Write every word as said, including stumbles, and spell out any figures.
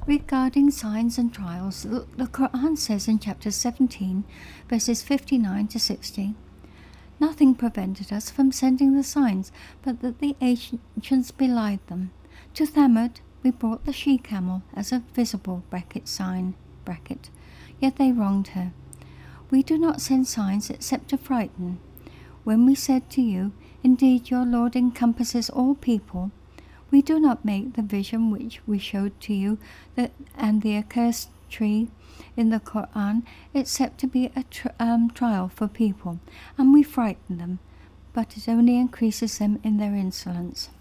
Regarding signs and trials, the the Quran says in chapter seventeen, verses fifty-nine to sixty, "Nothing prevented us from sending the signs, but that the ancients belied them. To Thamud we brought the she-camel as a visible bracket sign, bracket, yet they wronged her. We do not send signs except to frighten. When we said to you, 'Indeed your Lord encompasses all people,' we do not make the vision which we showed to you that, and the accursed tree in the Quran except to be a tr um, trial for people, and we frighten them, but it only increases them in their insolence."